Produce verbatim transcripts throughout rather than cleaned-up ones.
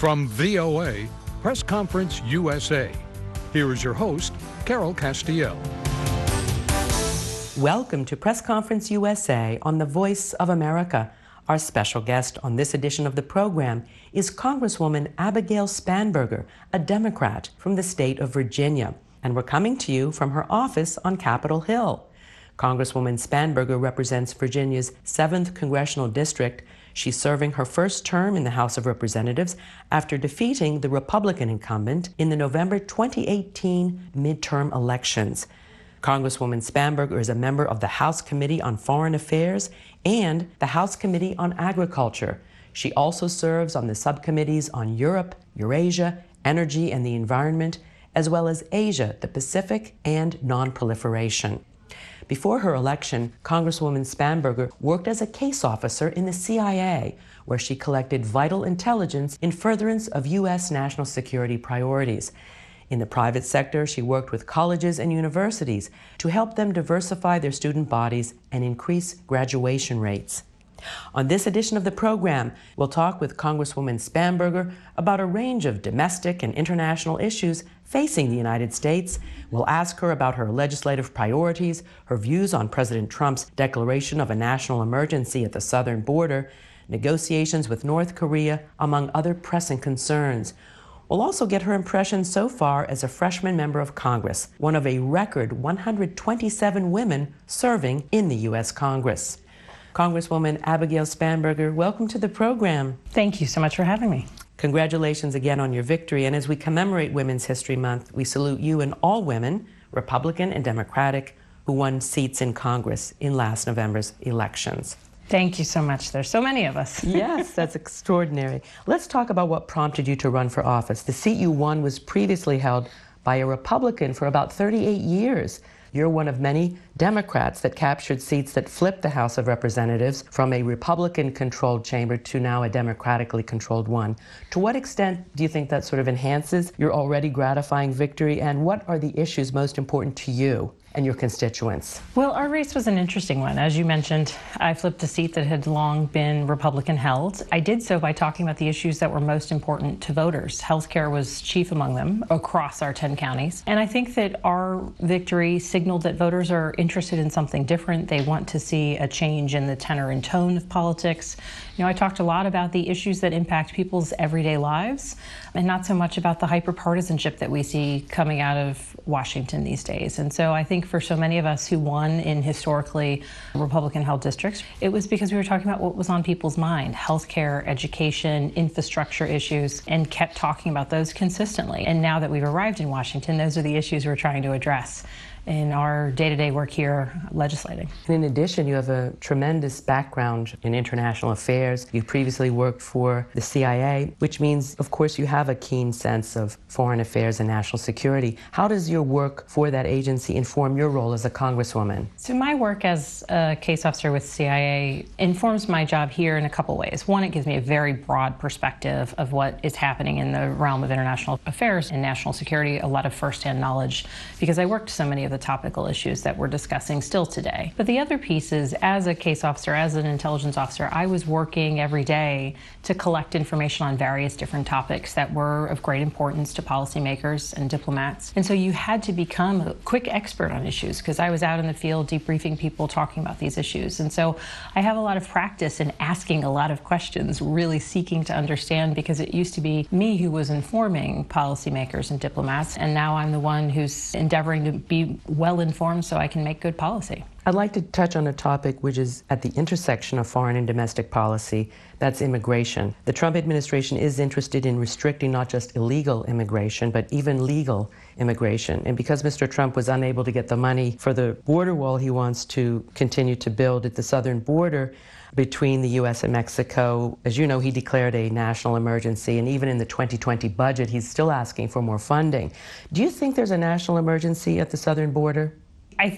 From V O A, Press Conference U S A, here is your host, Carol Castiel. Welcome to Press Conference U S A on the Voice of America. Our special guest on this edition of the program is Congresswoman Abigail Spanberger, a Democrat from the state of Virginia. And we're coming to you from her office on Capitol Hill. Congresswoman Spanberger represents Virginia's seventh Congressional District. She's serving her first term in the House of Representatives after defeating the Republican incumbent in the November twenty eighteen midterm elections. Congresswoman Spanberger is a member of the House Committee on Foreign Affairs and the House Committee on Agriculture. She also serves on the subcommittees on Europe, Eurasia, Energy and the Environment, as well as Asia, the Pacific, and nonproliferation. Before her election, Congresswoman Spanberger worked as a case officer in the C I A, where she collected vital intelligence in furtherance of U S national security priorities. In the private sector, she worked with colleges and universities to help them diversify their student bodies and increase graduation rates. On this edition of the program, we'll talk with Congresswoman Spanberger about a range of domestic and international issues facing the United States. We'll ask her about her legislative priorities, her views on President Trump's declaration of a national emergency at the southern border, negotiations with North Korea, among other pressing concerns. We'll also get her impressions so far as a freshman member of Congress, one of a record one hundred twenty-seven women serving in the U S Congress. Congresswoman Abigail Spanberger, welcome to the program. Thank you so much for having me. Congratulations again on your victory. And as we commemorate Women's History Month, we salute you and all women, Republican and Democratic, who won seats in Congress in last November's elections. Thank you so much. There's so many of us. Yes, that's extraordinary. Let's talk about what prompted you to run for office. The seat you won was previously held by a Republican for about thirty-eight years. You're one of many Democrats that captured seats that flipped the House of Representatives from a Republican-controlled chamber to now a democratically controlled one. To what extent do you think that sort of enhances your already gratifying victory, and what are the issues most important to you and your constituents? Well, our race was an interesting one. As you mentioned, I flipped a seat that had long been Republican held. I did so by talking about the issues that were most important to voters. Healthcare was chief among them across our ten counties. And I think that our victory signaled that voters are interested in something different. They want to see a change in the tenor and tone of politics. You know, I talked a lot about the issues that impact people's everyday lives and not so much about the hyper-partisanship that we see coming out of Washington these days. And so I think for so many of us who won in historically Republican-held districts, it was because we were talking about what was on people's mind: healthcare, education, infrastructure issues, and kept talking about those consistently. And now that we've arrived in Washington, those are the issues we're trying to address in our day-to-day work here legislating. In addition, you have a tremendous background in international affairs. You previously worked for the C I A, which means, of course, you have a keen sense of foreign affairs and national security. How does your work for that agency inform your role as a congresswoman? So my work as a case officer with C I A informs my job here in a couple ways. One, it gives me a very broad perspective of what is happening in the realm of international affairs and national security, a lot of firsthand knowledge, because I worked so many of the topical issues that we're discussing still today. But the other piece is, as a case officer, as an intelligence officer, I was working every day to collect information on various different topics that were of great importance to policymakers and diplomats. And so you had to become a quick expert on issues, because I was out in the field debriefing people, talking about these issues. And so I have a lot of practice in asking a lot of questions, really seeking to understand, because it used to be me who was informing policymakers and diplomats, and now I'm the one who's endeavoring to be well-informed so I can make good policy. I'd like to touch on a topic which is at the intersection of foreign and domestic policy. That's immigration. The Trump administration is interested in restricting not just illegal immigration, but even legal immigration. And because Mister Trump was unable to get the money for the border wall he wants to continue to build at the southern border between the U S and Mexico, as you know, he declared a national emergency, and even in the twenty twenty budget, he's still asking for more funding. Do you think there's a national emergency at the southern border? I think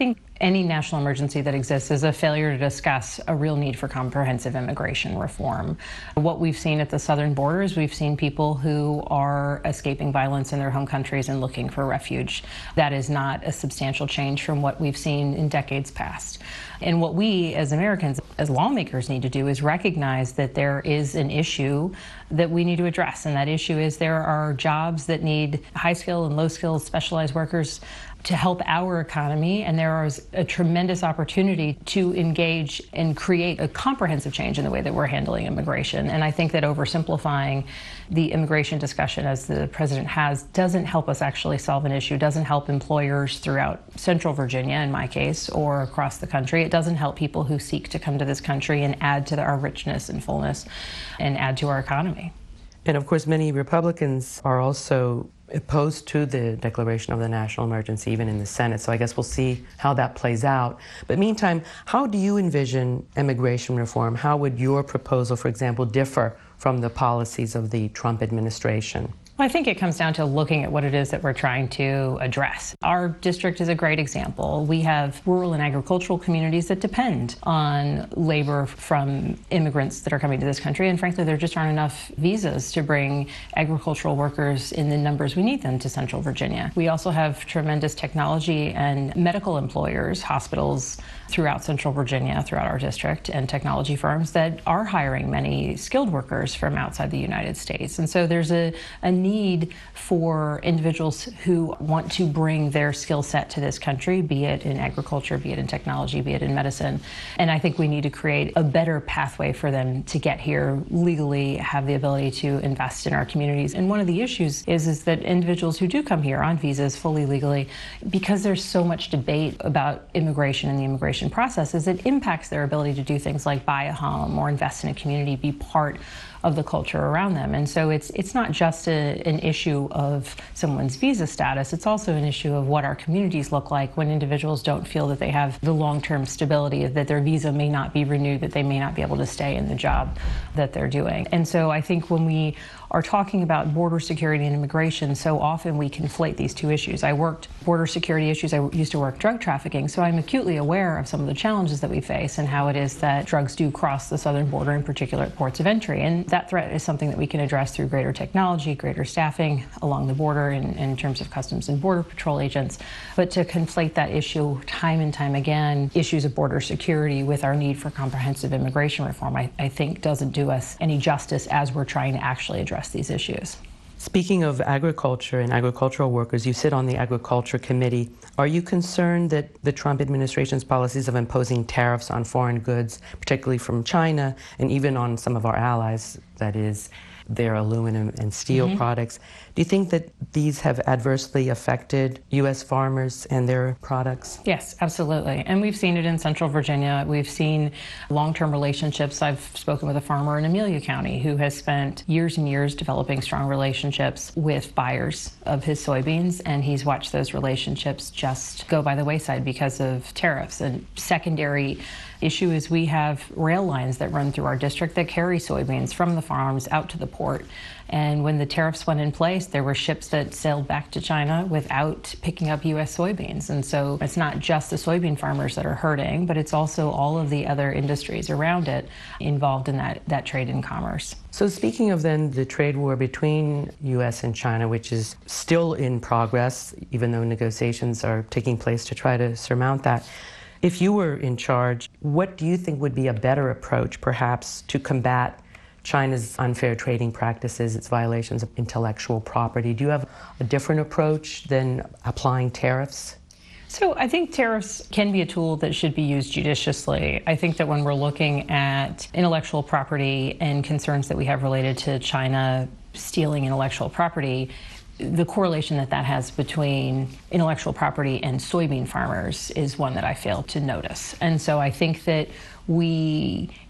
any national emergency that exists is a failure to discuss a real need for comprehensive immigration reform. What we've seen at the southern border is we've seen people who are escaping violence in their home countries and looking for refuge. That is not a substantial change from what we've seen in decades past. And what we as Americans, as lawmakers, need to do is recognize that there is an issue that we need to address. And that issue is there are jobs that need high-skilled and low-skilled specialized workers to help our economy, and there is a tremendous opportunity to engage and create a comprehensive change in the way that we're handling immigration. And I think that oversimplifying the immigration discussion, as the president has, doesn't help us actually solve an issue, doesn't help employers throughout Central Virginia, in my case, or across the country. It doesn't help people who seek to come to this country and add to our richness and fullness and add to our economy. And of course, many Republicans are also opposed to the declaration of the national emergency, even in the Senate. So I guess we'll see how that plays out. But meantime, how do you envision immigration reform? How would your proposal, for example, differ from the policies of the Trump administration? Well, I think it comes down to looking at what it is that we're trying to address. Our district is a great example. We have rural and agricultural communities that depend on labor from immigrants that are coming to this country, and frankly, there just aren't enough visas to bring agricultural workers in the numbers we need them to Central Virginia. We also have tremendous technology and medical employers, hospitals throughout Central Virginia, throughout our district, and technology firms that are hiring many skilled workers from outside the United States. And so there's a, a need for individuals who want to bring their skill set to this country, be it in agriculture, be it in technology, be it in medicine. And I think we need to create a better pathway for them to get here legally, have the ability to invest in our communities. And one of the issues is, is that individuals who do come here on visas fully legally, because there's so much debate about immigration and the immigration process, is it impacts their ability to do things like buy a home or invest in a community, be part of the culture around them. And so it's it's not just a, an issue of someone's visa status, it's also an issue of what our communities look like when individuals don't feel that they have the long-term stability, that their visa may not be renewed, that they may not be able to stay in the job that they're doing. And so I think when we are talking about border security and immigration, so often we conflate these two issues. I worked border security issues, I used to work drug trafficking, so I'm acutely aware of some of the challenges that we face and how it is that drugs do cross the southern border, in particular at ports of entry. And that threat is something that we can address through greater technology, greater staffing along the border in, in terms of Customs and Border Patrol agents. But to conflate that issue time and time again, issues of border security with our need for comprehensive immigration reform, I, I think doesn't do us any justice as we're trying to actually address these issues. Speaking of agriculture and agricultural workers, you sit on the Agriculture Committee. Are you concerned that the Trump administration's policies of imposing tariffs on foreign goods, particularly from China, and even on some of our allies, that is, their aluminum and steel mm-hmm. products, do you think that these have adversely affected U S farmers and their products? Yes, absolutely. And we've seen it in Central Virginia. We've seen long-term relationships. I've spoken with a farmer in Amelia County who has spent years and years developing strong relationships with buyers of his soybeans, and he's watched those relationships just go by the wayside because of tariffs. And secondary issue is we have rail lines that run through our district that carry soybeans from the farms out to the port. And when the tariffs went in place, there were ships that sailed back to China without picking up U S soybeans. And so it's not just the soybean farmers that are hurting, but it's also all of the other industries around it involved in that, that trade and commerce. So speaking of then the trade war between U S and China, which is still in progress, even though negotiations are taking place to try to surmount that, if you were in charge, what do you think would be a better approach, perhaps, to combat China's unfair trading practices, its violations of intellectual property? Do you have a different approach than applying tariffs? So I think tariffs can be a tool that should be used judiciously. I think that when we're looking at intellectual property and concerns that we have related to China stealing intellectual property, the correlation that that has between intellectual property and soybean farmers is one that I fail to notice. And so I think that we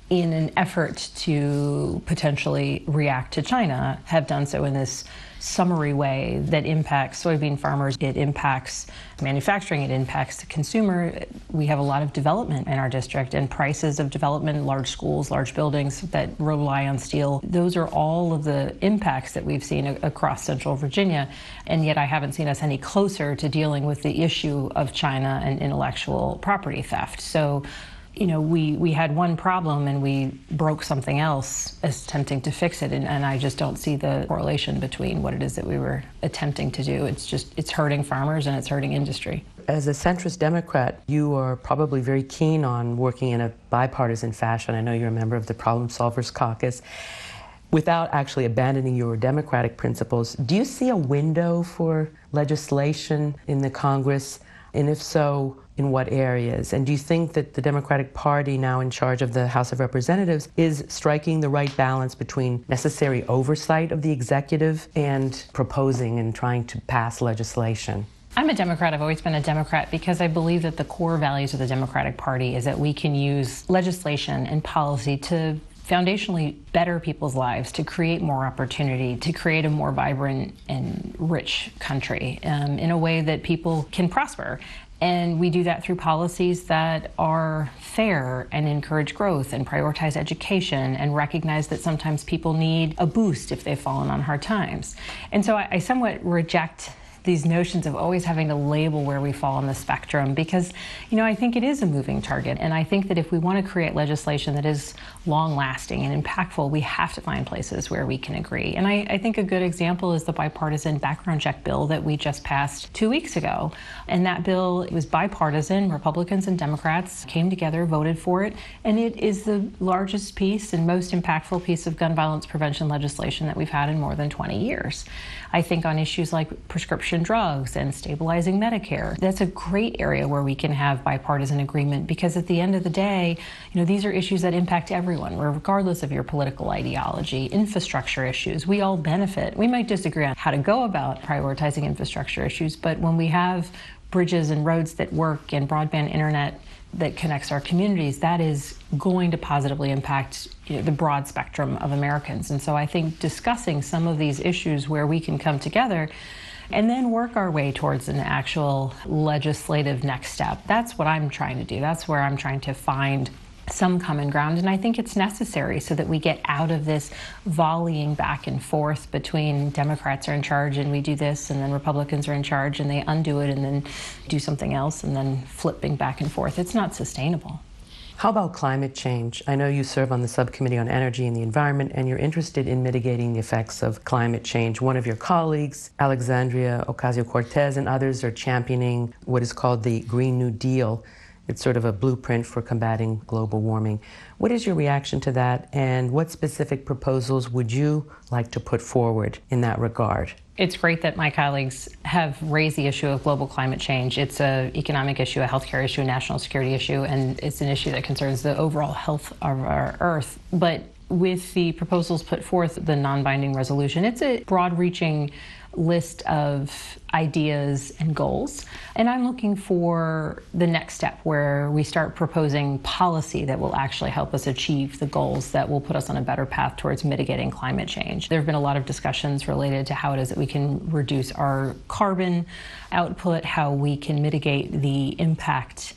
in an effort to potentially react to China, have done so in this summary way that impacts soybean farmers, it impacts manufacturing, it impacts the consumer. We have a lot of development in our district, and prices of development, large schools, large buildings that rely on steel. Those are all of the impacts that we've seen across Central Virginia, and yet I haven't seen us any closer to dealing with the issue of China and intellectual property theft. So, you know, we, we had one problem and we broke something else as attempting to fix it, and, and I just don't see the correlation between what it is that we were attempting to do. It's just, it's hurting farmers and it's hurting industry. As a centrist Democrat, you are probably very keen on working in a bipartisan fashion. I know you're a member of the Problem Solvers Caucus. Without actually abandoning your Democratic principles, do you see a window for legislation in the Congress? And if so, in what areas? And do you think that the Democratic Party, now in charge of the House of Representatives, is striking the right balance between necessary oversight of the executive and proposing and trying to pass legislation? I'm a Democrat. I've always been a Democrat because I believe that the core values of the Democratic Party is that we can use legislation and policy to foundationally better people's lives, to create more opportunity, to create a more vibrant and rich country um, in a way that people can prosper. And we do that through policies that are fair and encourage growth and prioritize education and recognize that sometimes people need a boost if they've fallen on hard times. And so I, I somewhat reject these notions of always having to label where we fall on the spectrum, because, you know, I think it is a moving target. And I think that if we want to create legislation that is long-lasting and impactful, we have to find places where we can agree. And I, I think a good example is the bipartisan background check bill that we just passed two weeks ago. And that bill, it was bipartisan. Republicans and Democrats came together, voted for it, and it is the largest piece and most impactful piece of gun violence prevention legislation that we've had in more than twenty years. I think on issues like prescription drugs and stabilizing Medicare, that's a great area where we can have bipartisan agreement, because at the end of the day, you know, these are issues that impact everyone, regardless of your political ideology. Infrastructure issues, we all benefit. We might disagree on how to go about prioritizing infrastructure issues, but when we have bridges and roads that work and broadband internet that connects our communities, that is going to positively impact, you know, the broad spectrum of Americans. And so I think discussing some of these issues where we can come together and then work our way towards an actual legislative next step, that's what I'm trying to do. That's where I'm trying to find some common ground, and I think it's necessary so that we get out of this volleying back and forth between Democrats are in charge and we do this, and then Republicans are in charge and they undo it and then do something else, and then flipping back and forth. It's not sustainable. How about climate change? I know you serve on the Subcommittee on Energy and the Environment, and you're interested in mitigating the effects of climate change. One of your colleagues, Alexandria Ocasio-Cortez, and others are championing what is called the Green New Deal. It's sort of a blueprint for combating global warming. What is your reaction to that, and what specific proposals would you like to put forward in that regard? It's great that my colleagues have raised the issue of global climate change. It's an economic issue, a healthcare issue, a national security issue, and it's an issue that concerns the overall health of our Earth. But with the proposals put forth, the non-binding resolution, it's a broad-reaching list of ideas and goals. And I'm looking for the next step where we start proposing policy that will actually help us achieve the goals that will put us on a better path towards mitigating climate change. There have been a lot of discussions related to how it is that we can reduce our carbon output, how we can mitigate the impact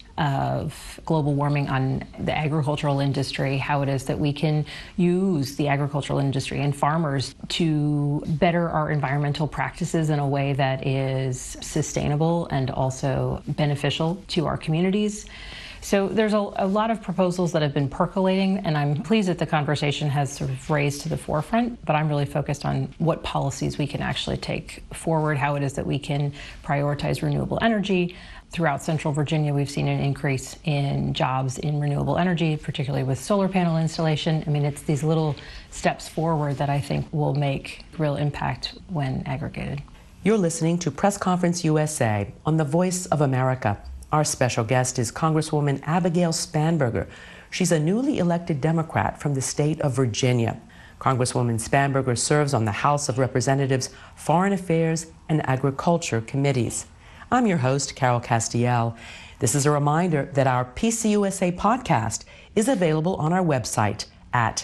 of global warming on the agricultural industry, how it is that we can use the agricultural industry and farmers to better our environmental practices in a way that is sustainable and also beneficial to our communities. So there's a, a lot of proposals that have been percolating, and I'm pleased that the conversation has sort of raised to the forefront, but I'm really focused on what policies we can actually take forward, how it is that we can prioritize renewable energy. Throughout Central Virginia, we've seen an increase in jobs in renewable energy, particularly with solar panel installation. I mean, it's these little steps forward that I think will make real impact when aggregated. You're listening to Press Conference U S A on the Voice of America. Our special guest is Congresswoman Abigail Spanberger. She's a newly elected Democrat from the state of Virginia. Congresswoman Spanberger serves on the House of Representatives Foreign Affairs and Agriculture Committees. I'm your host, Carol Castiel. This is a reminder that our P C U S A podcast is available on our website at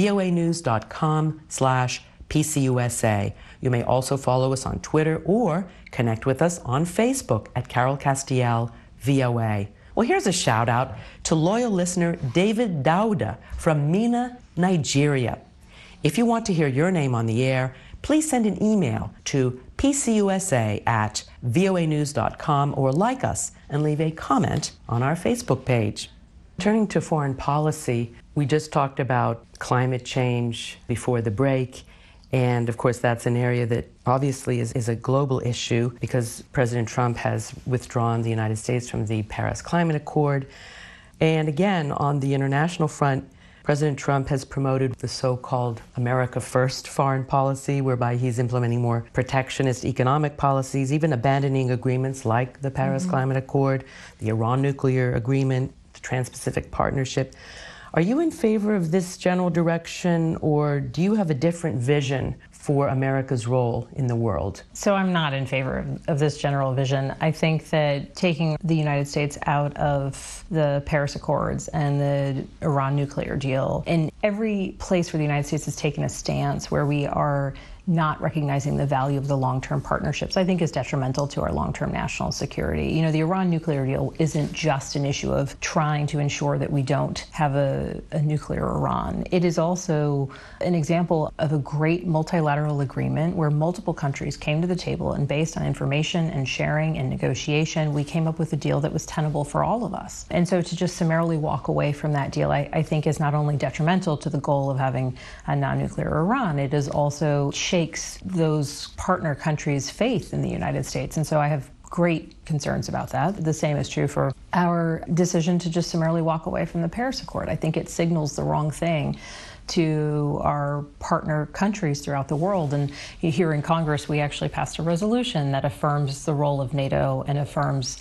voanews.com slash PCUSA. You may also follow us on Twitter or connect with us on Facebook at Carol Castiel V O A. Well, here's a shout out to loyal listener David Dauda from Mina, Nigeria. If you want to hear your name on the air, please send an email to pcusa at voanews dot com or like us and leave a comment on our Facebook page. Turning to foreign policy, we just talked about climate change before the break. And of course, that's an area that obviously is, is a global issue because President Trump has withdrawn the United States from the Paris Climate Accord. And again, on the international front, President Trump has promoted the so-called America First foreign policy, whereby he's implementing more protectionist economic policies, even abandoning agreements like the Paris mm-hmm. Climate Accord, the Iran nuclear agreement, the Trans-Pacific Partnership. Are you in favor of this general direction, or do you have a different vision for America's role in the world? So I'm not in favor of, of this general vision. I think that taking the United States out of the Paris Accords and the Iran nuclear deal, in every place where the United States has taken a stance where we are not recognizing the value of the long-term partnerships, I think is detrimental to our long-term national security. You know, the Iran nuclear deal isn't just an issue of trying to ensure that we don't have a, a nuclear Iran. It is also an example of a great multilateral agreement where multiple countries came to the table, and based on information and sharing and negotiation, we came up with a deal that was tenable for all of us. And so to just summarily walk away from that deal, I, I think is not only detrimental to the goal of having a non-nuclear Iran, it is also shakes those partner countries' faith in the United States. And so I have great concerns about that. The same is true for our decision to just summarily walk away from the Paris Accord. I think it signals the wrong thing to our partner countries throughout the world. And here in Congress, we actually passed a resolution that affirms the role of NATO and affirms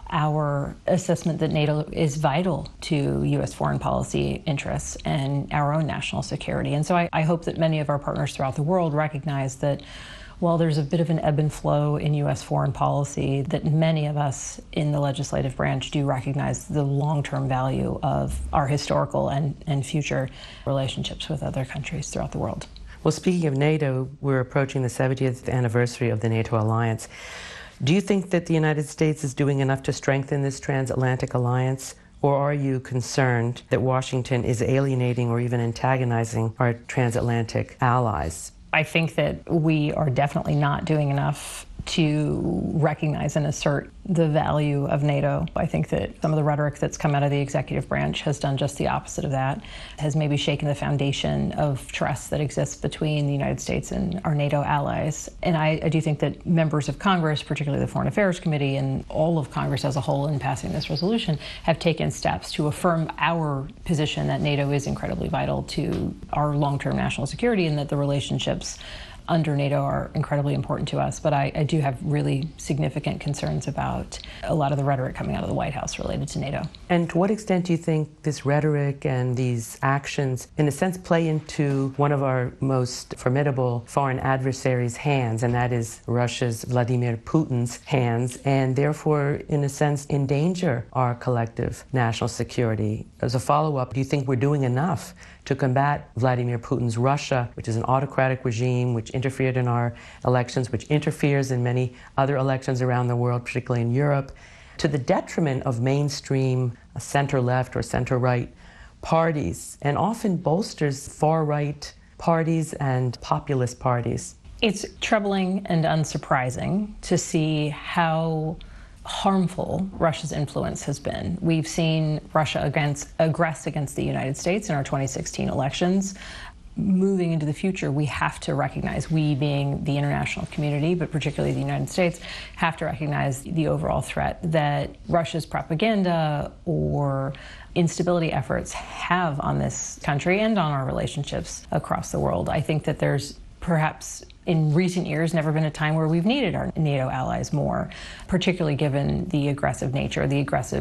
our assessment that NATO is vital to U S foreign policy interests and our own national security. And so I, I hope that many of our partners throughout the world recognize that while there's a bit of an ebb and flow in U S foreign policy, that many of us in the legislative branch do recognize the long-term value of our historical and, and future relationships with other countries throughout the world. Well, speaking of NATO, we're approaching the seventieth anniversary of the NATO alliance. Do you think that the United States is doing enough to strengthen this transatlantic alliance, or are you concerned that Washington is alienating or even antagonizing our transatlantic allies? I think that we are definitely not doing enough to recognize and assert the value of NATO. I think that some of the rhetoric that's come out of the executive branch has done just the opposite of that, has maybe shaken the foundation of trust that exists between the United States and our NATO allies. And I, I do think that members of Congress, particularly the Foreign Affairs Committee and all of Congress as a whole in passing this resolution, have taken steps to affirm our position that NATO is incredibly vital to our long-term national security and that the relationships under NATO are incredibly important to us. But I, I do have really significant concerns about a lot of the rhetoric coming out of the White House related to NATO. And to what extent do you think this rhetoric and these actions, in a sense, play into one of our most formidable foreign adversaries' hands, and that is Russia's Vladimir Putin's hands, and therefore, in a sense, endanger our collective national security? As a follow-up, do you think we're doing enough to combat Vladimir Putin's Russia, which is an autocratic regime which interfered in our elections, which interferes in many other elections around the world, particularly in Europe, to the detriment of mainstream center-left or center-right parties, and often bolsters far-right parties and populist parties? It's troubling and unsurprising to see how harmful Russia's influence has been. We've seen Russia against, aggress against the United States in our twenty sixteen elections. Moving into the future, we have to recognize, we being the international community, but particularly the United States, have to recognize the overall threat that Russia's propaganda or instability efforts have on this country and on our relationships across the world. I think that there's perhaps in recent years never been a time where we've needed our NATO allies more, particularly given the aggressive nature, the aggressive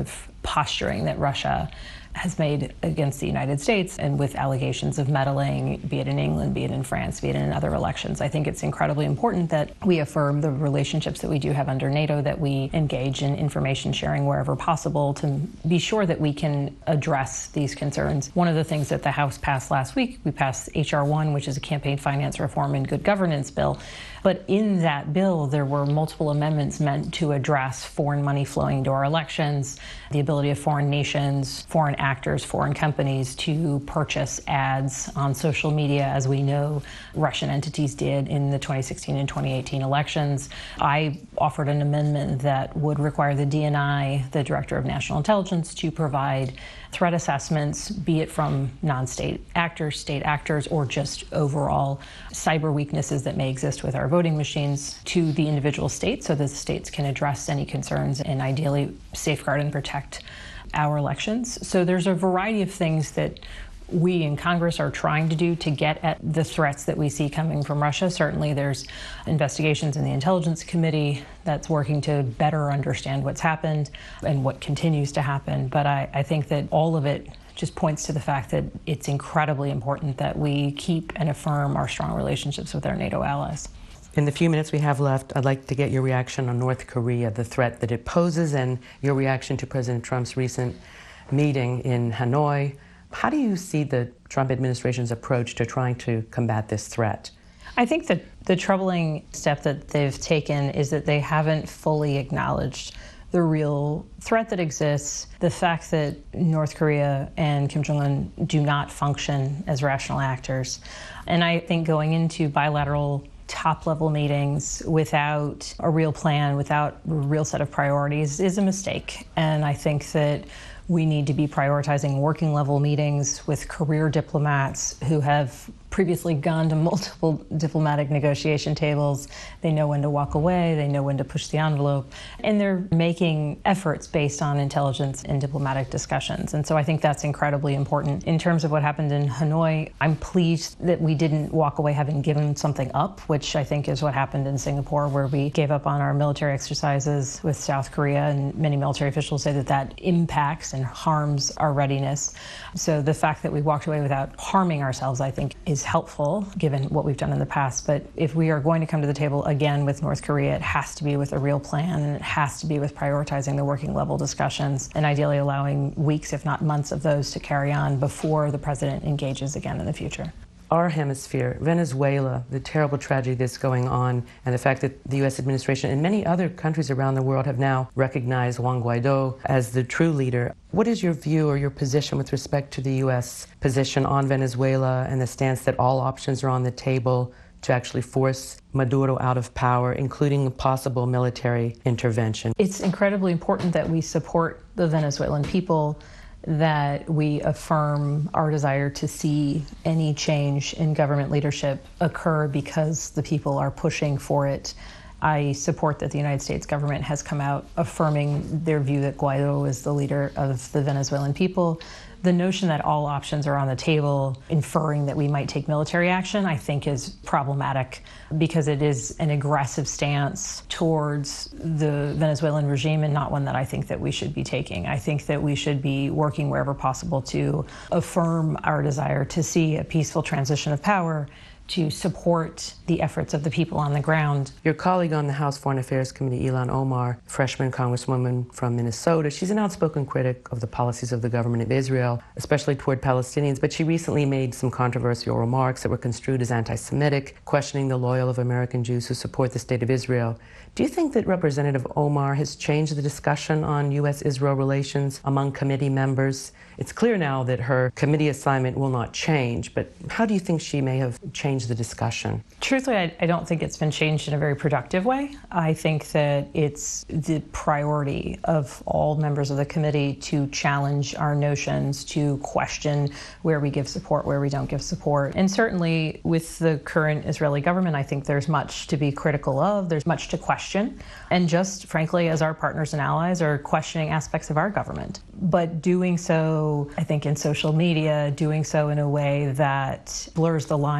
posturing that Russia has made against the United States, and with allegations of meddling, be it in England, be it in France, be it in other elections. I think it's incredibly important that we affirm the relationships that we do have under NATO, that we engage in information sharing wherever possible to be sure that we can address these concerns. One of the things that the House passed last week, we passed H R one, which is a campaign finance reform and good governance bill. But in that bill, there were multiple amendments meant to address foreign money flowing into our elections, the ability of foreign nations, foreign actors, foreign companies to purchase ads on social media, as we know Russian entities did in the twenty sixteen and twenty eighteen elections. I offered an amendment that would require the D N I, the Director of National Intelligence, to provide threat assessments, be it from non-state actors, state actors, or just overall cyber weaknesses that may exist with our voting machines, to the individual states so that the states can address any concerns and ideally safeguard and protect our elections. So there's a variety of things that we in Congress are trying to do to get at the threats that we see coming from Russia. Certainly there's investigations in the Intelligence Committee that's working to better understand what's happened and what continues to happen. But I, I think that all of it just points to the fact that it's incredibly important that we keep and affirm our strong relationships with our NATO allies. In the few minutes we have left, I'd like to get your reaction on North Korea, the threat that it poses, and your reaction to President Trump's recent meeting in Hanoi. How do you see the Trump administration's approach to trying to combat this threat? I think that the troubling step that they've taken is that they haven't fully acknowledged the real threat that exists, the fact that North Korea and Kim Jong-un do not function as rational actors. And I think going into bilateral top-level meetings without a real plan, without a real set of priorities is a mistake. And I think that we need to be prioritizing working level meetings with career diplomats who have previously gone to multiple diplomatic negotiation tables. They know when to walk away, they know when to push the envelope, and they're making efforts based on intelligence and diplomatic discussions. And so I think that's incredibly important. In terms of what happened in Hanoi, I'm pleased that we didn't walk away having given something up, which I think is what happened in Singapore, where we gave up on our military exercises with South Korea, and many military officials say that that impacts and harms our readiness. So the fact that we walked away without harming ourselves, I think, is helpful given what we've done in the past. But if we are going to come to the table again with North Korea, it has to be with a real plan, and it has to be with prioritizing the working level discussions and ideally allowing weeks, if not months, of those to carry on before the president engages again in the future. Our hemisphere, Venezuela, the terrible tragedy that's going on, and the fact that the U S administration and many other countries around the world have now recognized Juan Guaido as the true leader. What is your view or your position with respect to the U S position on Venezuela and the stance that all options are on the table to actually force Maduro out of power, including a possible military intervention? It's incredibly important that we support the Venezuelan people, that we affirm our desire to see any change in government leadership occur because the people are pushing for it. I support that the United States government has come out affirming their view that Guaido is the leader of the Venezuelan people. The notion that all options are on the table, inferring that we might take military action, I think is problematic because it is an aggressive stance towards the Venezuelan regime and not one that I think that we should be taking. I think that we should be working wherever possible to affirm our desire to see a peaceful transition of power, to support the efforts of the people on the ground. Your colleague on the House Foreign Affairs Committee, Ilhan Omar, freshman congresswoman from Minnesota, she's an outspoken critic of the policies of the government of Israel, especially toward Palestinians, but she recently made some controversial remarks that were construed as anti-Semitic, questioning the loyal of American Jews who support the state of Israel. Do you think that Representative Omar has changed the discussion on U S Israel relations among committee members? It's clear now that her committee assignment will not change, but how do you think she may have changed the discussion? Truthfully, I, I don't think it's been changed in a very productive way. I think that it's the priority of all members of the committee to challenge our notions, to question where we give support, where we don't give support. And certainly with the current Israeli government, I think there's much to be critical of, there's much to question. And just frankly, as our partners and allies are questioning aspects of our government. But doing so, I think, in social media, doing so in a way that blurs the line between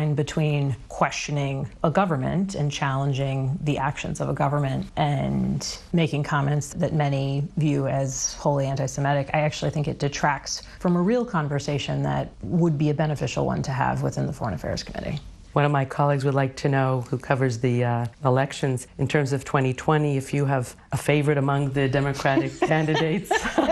between questioning a government and challenging the actions of a government and making comments that many view as wholly anti-Semitic. I actually think it detracts from a real conversation that would be a beneficial one to have within the Foreign Affairs Committee. One of my colleagues would like to know, who covers the uh, elections, in terms of twenty twenty, if you have a favorite among the Democratic candidates.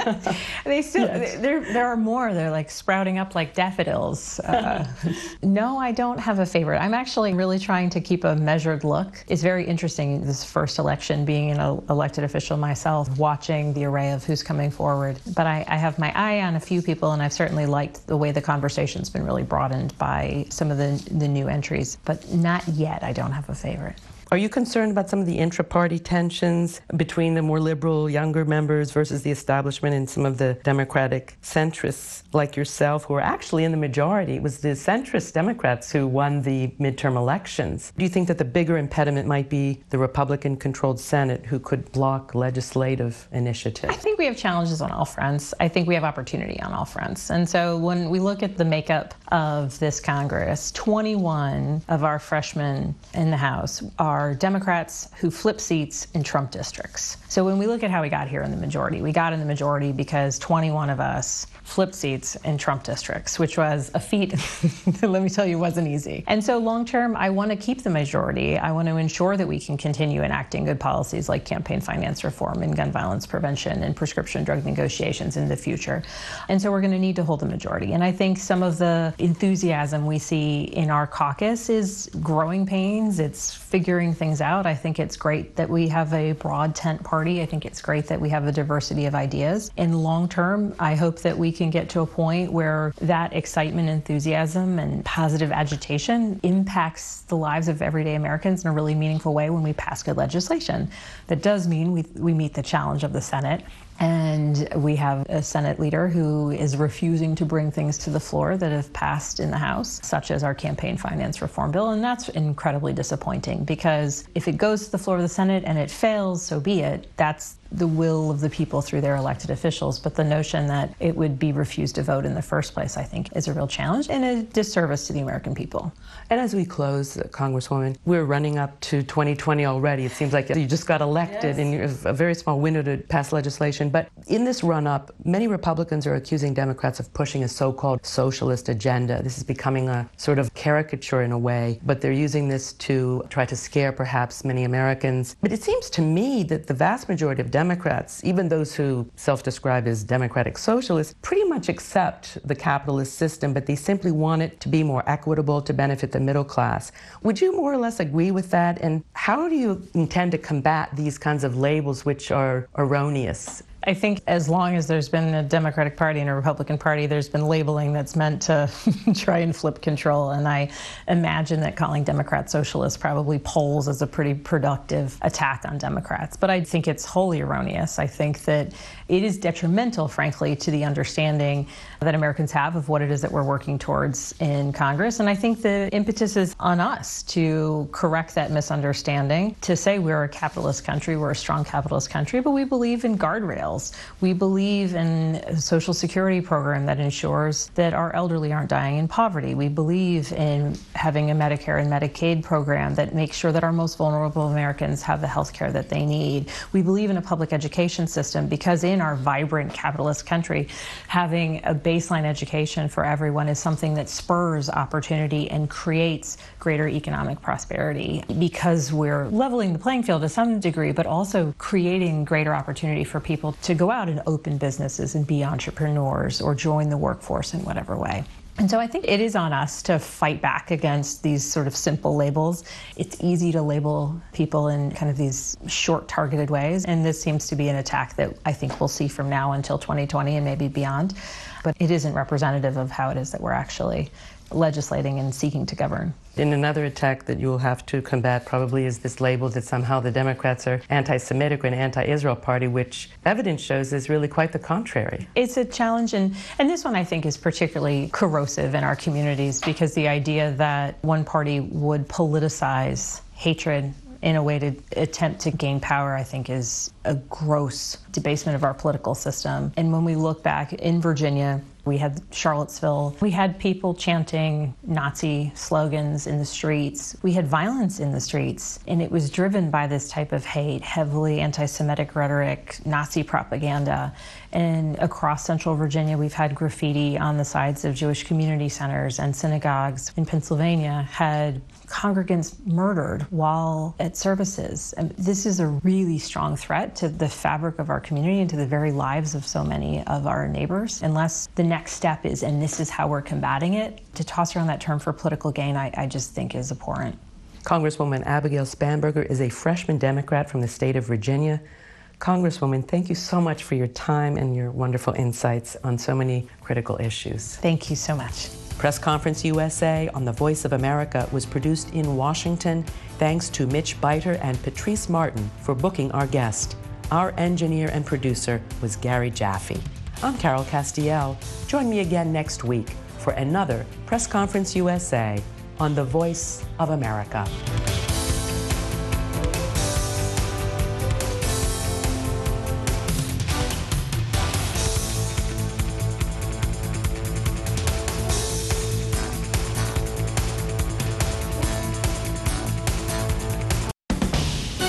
They still, yes. there, there are more. They're like sprouting up like daffodils. Uh, no, I don't have a favorite. I'm actually really trying to keep a measured look. It's very interesting, this first election, being an elected official myself, watching the array of who's coming forward. But I, I have my eye on a few people, and I've certainly liked the way the conversation's been really broadened by some of the, the new entries. But not yet. I don't have a favorite. Are you concerned about some of the intra-party tensions between the more liberal, younger members versus the establishment and some of the Democratic centrists like yourself, who are actually in the majority? It was the centrist Democrats who won the midterm elections. Do you think that the bigger impediment might be the Republican-controlled Senate, who could block legislative initiatives? I think we have challenges on all fronts. I think we have opportunity on all fronts. And so when we look at the makeup of this Congress, twenty-one of our freshmen in the House are Democrats who flip seats in Trump districts. So when we look at how we got here in the majority, we got in the majority because twenty-one of us flipped seats in Trump districts, which was a feat, let me tell you, wasn't easy. And so long term, I want to keep the majority. I want to ensure that we can continue enacting good policies like campaign finance reform and gun violence prevention and prescription drug negotiations in the future. And so we're going to need to hold the majority. And I think some of the enthusiasm we see in our caucus is growing pains. It's figuring things out. I think it's great that we have a broad tent party. I think it's great that we have a diversity of ideas. In long term, I hope that we can get to a point where that excitement, enthusiasm, and positive agitation impacts the lives of everyday Americans in a really meaningful way when we pass good legislation. That does mean we, we meet the challenge of the Senate. And we have a Senate leader who is refusing to bring things to the floor that have passed in the House, such as our campaign finance reform bill. And that's incredibly disappointing, because if it goes to the floor of the Senate and it fails, so be it. That's the will of the people through their elected officials. But the notion that it would be refused to vote in the first place, I think, is a real challenge and a disservice to the American people. And as we close, uh, Congresswoman, we're running up to twenty twenty already. It seems like you just got elected, yes, and you have a very small window to pass legislation. But in this run-up, many Republicans are accusing Democrats of pushing a so-called socialist agenda. This is becoming a sort of caricature in a way, but they're using this to try to scare perhaps many Americans. But it seems to me that the vast majority of Democrats Democrats, even those who self-describe as democratic socialists, pretty much accept the capitalist system, but they simply want it to be more equitable, to benefit the middle class. Would you more or less agree with that? And how do you intend to combat these kinds of labels which are erroneous? I think as long as there's been a Democratic Party and a Republican Party, there's been labeling that's meant to try and flip control. And I imagine that calling Democrats socialists probably polls as a pretty productive attack on Democrats. But I think it's wholly erroneous. I think that it is detrimental, frankly, to the understanding that Americans have of what it is that we're working towards in Congress. And I think the impetus is on us to correct that misunderstanding, to say we're a capitalist country, we're a strong capitalist country, but we believe in guardrails. We believe in a Social Security program that ensures that our elderly aren't dying in poverty. We believe in having a Medicare and Medicaid program that makes sure that our most vulnerable Americans have the health care that they need. We believe in a public education system because in our vibrant capitalist country, having a baseline education for everyone is something that spurs opportunity and creates greater economic prosperity, because we're leveling the playing field to some degree, but also creating greater opportunity for people to go out and open businesses and be entrepreneurs or join the workforce in whatever way. And so I think it is on us to fight back against these sort of simple labels. It's easy to label people in kind of these short targeted ways. And this seems to be an attack that I think we'll see from now until twenty twenty and maybe beyond. But it isn't representative of how it is that we're actually legislating and seeking to govern. In another attack that you will have to combat probably is this label that somehow the Democrats are anti-Semitic or an anti-Israel party, which evidence shows is really quite the contrary. It's a challenge, and, and this one I think is particularly corrosive in our communities, because the idea that one party would politicize hatred in a way to attempt to gain power, I think, is a gross debasement of our political system. And when we look back in Virginia, We had Charlottesville. We had people chanting Nazi slogans in the streets. We had violence in the streets, and it was driven by this type of hate, heavily anti-Semitic rhetoric, Nazi propaganda. And across central Virginia, we've had graffiti on the sides of Jewish community centers and synagogues. In Pennsylvania, had congregants murdered while at services. And this is a really strong threat to the fabric of our community and to the very lives of so many of our neighbors. Unless the next step is, and this is how we're combating it, to toss around that term for political gain, I, I just think is abhorrent. Congresswoman Abigail Spanberger is a freshman Democrat from the state of Virginia. Congresswoman, thank you so much for your time and your wonderful insights on so many critical issues. Thank you so much. Press Conference U S A on the Voice of America was produced in Washington. Thanks to Mitch Biter and Patrice Martin for booking our guest. Our engineer and producer was Gary Jaffe. I'm Carol Castiel. Join me again next week for another Press Conference U S A on the Voice of America.